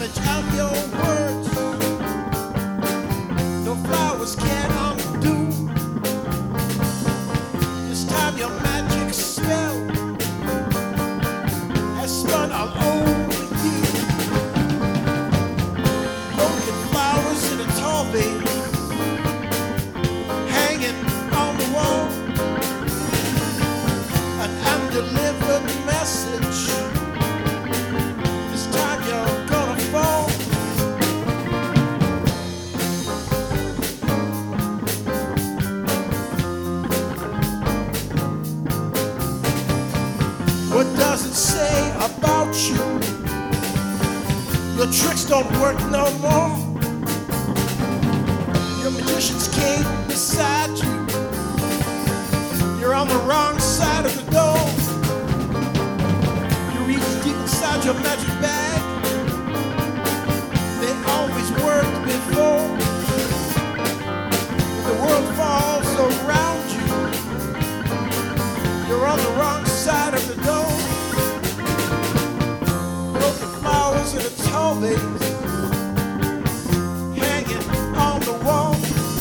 damage of your words, no flowers can undo. This time your magic spell has spun all over you. Broken flowers in a tall vase, hanging on the wall, an undelivered message. This time you're gonna fall. What does it say about you? Your tricks don't work no more. Your magician's cape beside you. You're on the wrong side of the door. You reach deep inside your magic bag. They always worked before. The world falls around you. You're on the wrong side of the door. Broken flowers in a tall vase, hanging on the wall,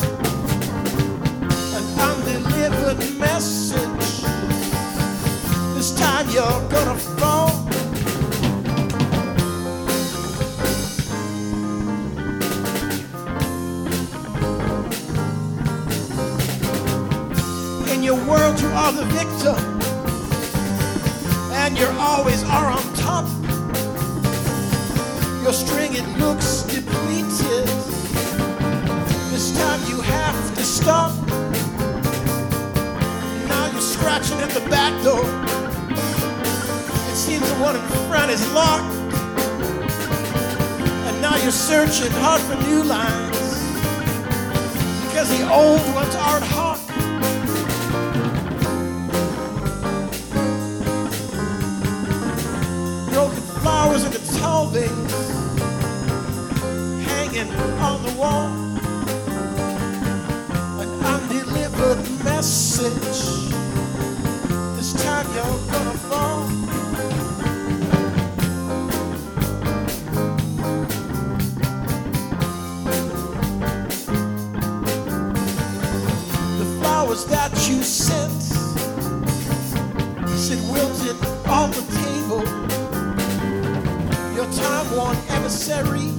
an undelivered message. This time you're gonna fall. In your world you are the victim, and you always are on top. Your string, it looks depleted. This time you have to stop. Now you're scratching at the back door. It seems the one in front is locked. And now you're searching hard for new lines, because the old ones aren't hot. Broken flowers in a tall vase, hanging on the wall, an undelivered message. This time you're gonna fall. The flowers that you sent sit wilted on the table. Your time-worn emissary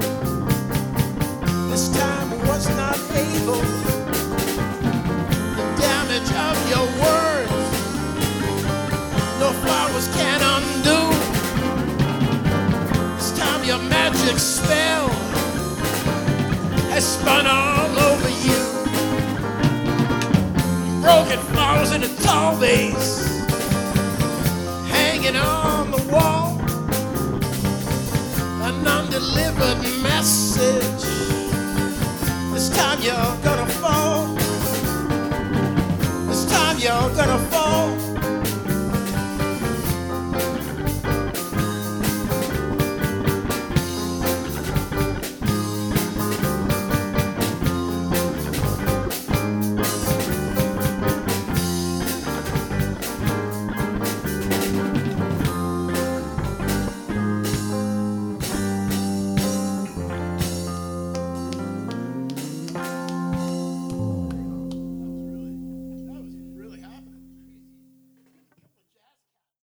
this time was not able. The damage of your words, no flowers can undo. This time your magic spell has spun all over you. Broken flowers in a tall vase, hanging on the wall, an undelivered message. This time you're gonna fall. This time you're gonna fall.